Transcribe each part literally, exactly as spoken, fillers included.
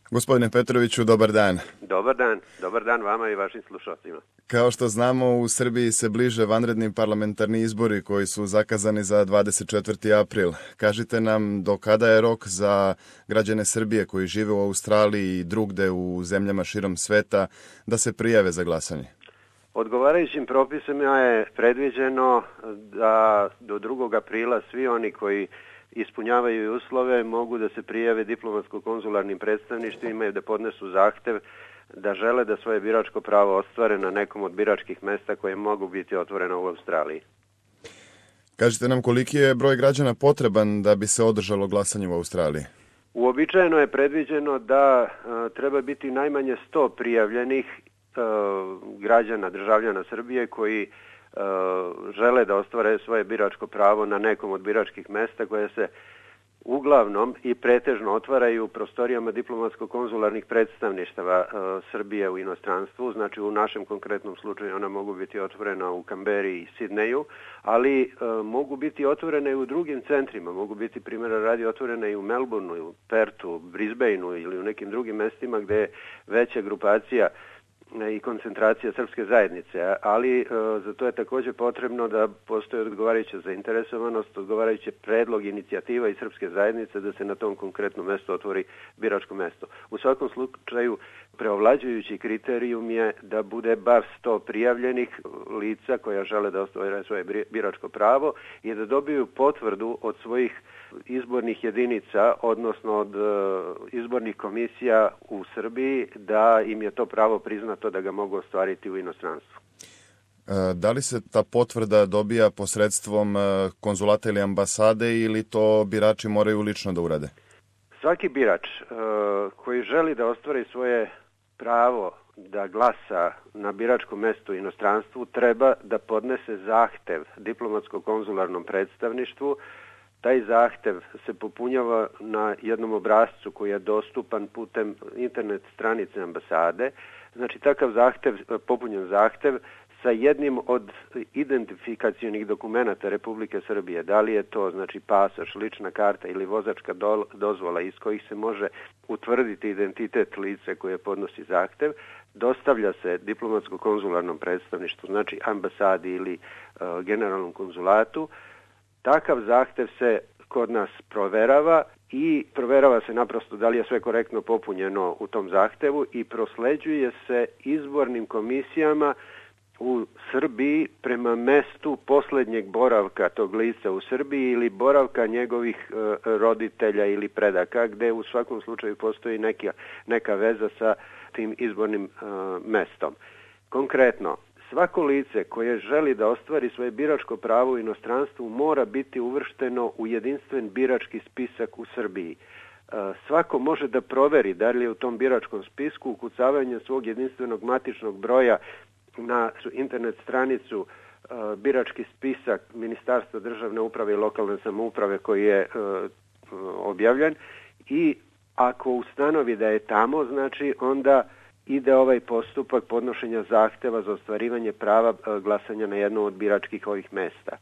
Gospodine Petroviću, dobar dan. Dobar dan, dobar dan vama i vašim slušalcima. Kao što znamo, u Srbiji se bliže vanredni parlamentarni izbori koji su zakazani za dvadeset četvrti april. Kažite nam do kada je rok za građane Srbije koji žive u Australiji i drugde u zemljama širom sveta da se prijave za glasanje? Odgovarajućim propisima je predviđeno da do drugog aprila svi oni koji ispunjavaju uslove mogu da se prijave diplomatsko-konzularnim predstavništvima i da podnesu zahtev da žele da svoje biračko pravo ostvare na nekom od biračkih mesta koje mogu biti otvorena u Australiji. Kažite nam koliki je broj građana potreban da bi se održalo glasanje u Australiji? Uobičajeno je predviđeno da a, treba biti najmanje sto prijavljenih a, građana, državljana Srbije koji žele da ostvare svoje biračko pravo na nekom od biračkih mesta koje se uglavnom i pretežno otvaraju u prostorijama diplomatsko-konzularnih predstavništava Srbije u inostranstvu. Znači u našem konkretnom slučaju ona mogu biti otvorena u Kamberi i Sidneju, ali mogu biti otvorene i u drugim centrima. Mogu biti, primjera radi, otvorene i u Melbourneu, u Pertu, Brisbaneu ili u nekim drugim mestima gde je veća grupacija i koncentracija srpske zajednice, ali e, za to je također potrebno da postoji odgovarajuća zainteresovanost, odgovarajući predlog inicijativa i srpske zajednice da se na tom konkretnom mestu otvori biračko mesto. U svakom slučaju preovlađujući kriterijum je da bude bar sto prijavljenih lica koja žele da ostvare svoje biračko pravo i da dobiju potvrdu od svojih izbornih jedinica, odnosno od uh, izbornih komisija u Srbiji, da im je to pravo priznato da ga mogu ostvariti u inostranstvu. E, da li se ta potvrda dobija posredstvom konzulata ili ambasade ili to birači moraju lično da urade? Svaki birač uh, koji želi da ostvari svoje pravo da glasa na biračkom mestu u inostranstvu treba da podnese zahtev diplomatsko-konzularnom predstavništvu. Taj zahtev se popunjava na jednom obrascu koji je dostupan putem internet stranice ambasade. Znači takav zahtev, popunjen zahtev sa jednim od identifikacionih dokumenata Republike Srbije, da li je to znači pasoš, lična karta ili vozačka do, dozvola iz kojih se može utvrditi identitet lice koje podnosi zahtev, dostavlja se diplomatsko-konzularnom predstavništvu, znači ambasadi ili uh, generalnom konzulatu. Takav zahtev se kod nas proverava i proverava se naprosto da li je sve korektno popunjeno u tom zahtevu i prosleđuje se izbornim komisijama u Srbiji prema mestu posljednjeg boravka tog lica u Srbiji ili boravka njegovih e, roditelja ili predaka, gde u svakom slučaju postoji neka, neka veza sa tim izbornim e, mestom. Konkretno, svako lice koje želi da ostvari svoje biračko pravo u inostranstvu mora biti uvršteno u jedinstven birački spisak u Srbiji. Svako može da proveri da li je u tom biračkom spisku ukucavanjem svog jedinstvenog matičnog broja na internet stranicu birački spisak Ministarstva državne uprave i lokalne samouprave koji je objavljen i ako ustanovi da je tamo, znači onda ide ovaj postupak podnošenja zahteva za ostvarivanje prava glasanja na jednom od biračkih ovih mesta.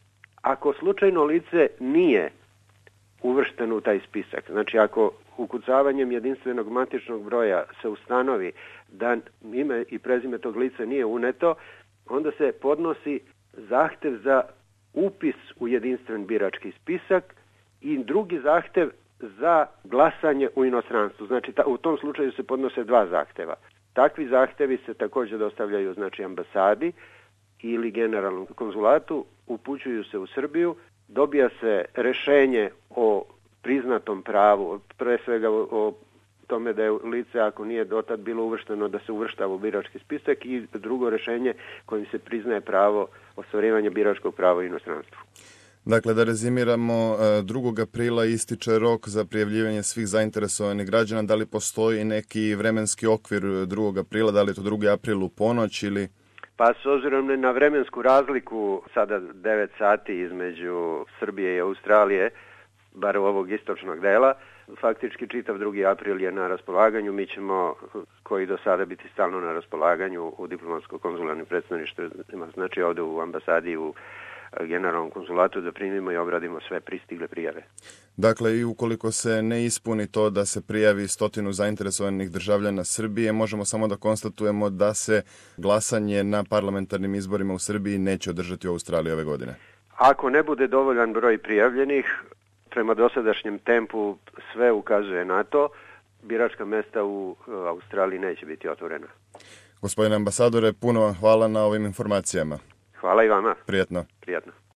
Ako slučajno lice nije uvršteno u taj spisak, znači ako ukucavanjem jedinstvenog matičnog broja se ustanovi da ime i prezime tog lica nije uneto, onda se podnosi zahtev za upis u jedinstven birački spisak i drugi zahtev za glasanje u inostranstvu. Znači ta, u tom slučaju se podnose dva zahteva. Takvi zahtevi se također dostavljaju znači ambasadi ili generalnom konzulatu, upućuju se u Srbiju, dobija se rešenje o priznatom pravu, pre svega o, o tome da je lice ako nije dotad bilo uvršteno da se uvrštava u birački spisak i drugo rešenje kojim se priznaje pravo ostvarivanja biračkog prava u inostranstvu. Dakle, da rezimiramo, drugog aprila ističe rok za prijavljivanje svih zainteresovanih građana. Da li postoji neki vremenski okvir drugog aprila, da li je to drugi april u ponoć ili... Pa s obzirom na vremensku razliku, sada devet sati između Srbije i Australije, bar ovog istočnog dela, faktički čitav drugi april je na raspolaganju. Mi ćemo, koji do sada biti stalno na raspolaganju u diplomatsko-konzularnim predstavništvima, znači ovdje u ambasadi u generalnom konzulatu da primimo i obradimo sve pristigle prijave. Dakle, i ukoliko se ne ispuni to da se prijavi stotinu zainteresovanih državljana Srbije, možemo samo da konstatujemo da se glasanje na parlamentarnim izborima u Srbiji neće održati u Australiji ove godine. Ako ne bude dovoljan broj prijavljenih, prema dosadašnjem tempu sve ukazuje na to, biračka mesta u Australiji neće biti otvorena. Gospodine ambasadore, puno vam hvala na ovim informacijama. Hvala i vama. Prijetno. Prijetno.